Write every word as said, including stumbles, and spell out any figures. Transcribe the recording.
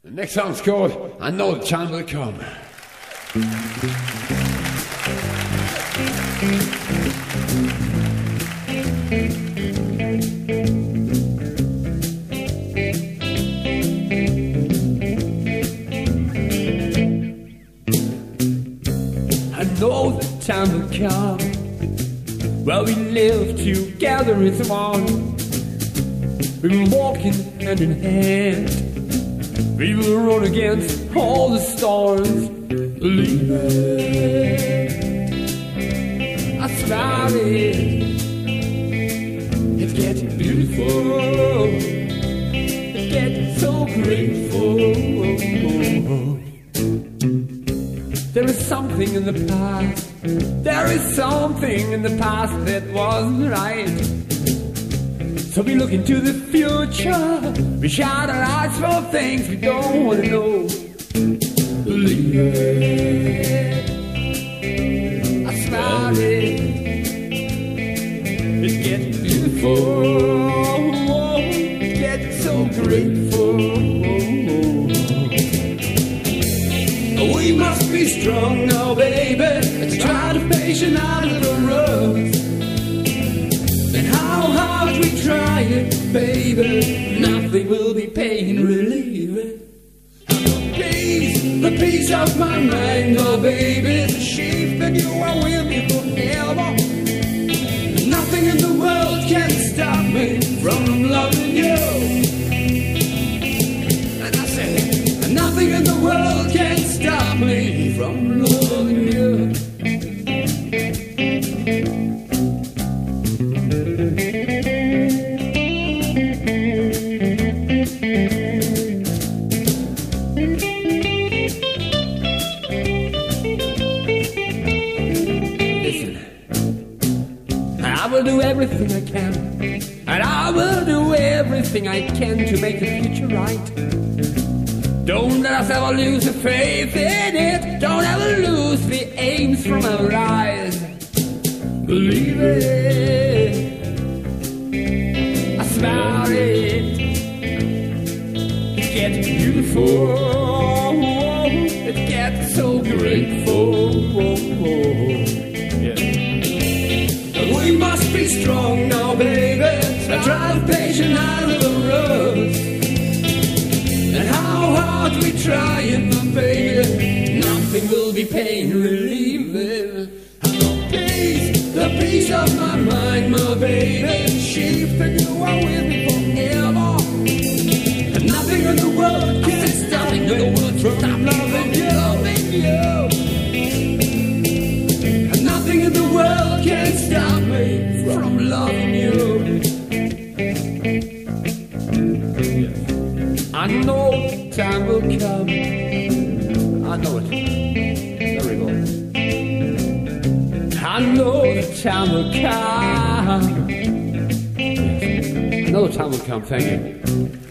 The next song's called I Know the Time Will Come. I know the time will come where we live together as one. We've been walking hand in hand. We will run against all the storms. Believe it, I swear it. It's getting beautiful. It's getting so grateful. There is something in the past. There is something in the past that wasn't right. So we look into the future. We shine our eyes for things we don't want to know. Believe it, I swear it. It's getting beautiful. It's getting so grateful. We must be strong now, baby. Let's try to patient out of the road. And how hard we try it, baby, nothing will be pain relieving. The peace, the peace of my mind, oh baby, the shape that you are with me forever. Nothing in the world can stop me from loving you. And I say, nothing in the world can stop me from loving you. I will do everything I can, and I will do everything I can to make the future right. Don't let us ever lose the faith in it. Don't ever lose the aims from our eyes. Believe it, I swear it. It's getting beautiful. It's getting so grateful. We must be strong now, baby. I drive patient out of the road. And how hard we try it, my baby, nothing will be pain relieving. The peace, the peace of my mind, my baby, sheep that you are with me forever. And nothing in the world can stop me from loving you, loving you. And nothing in the world can stop me from loving you. I know time will come. I know it. Very well. I know the time will come. I know the time will come. Thank you.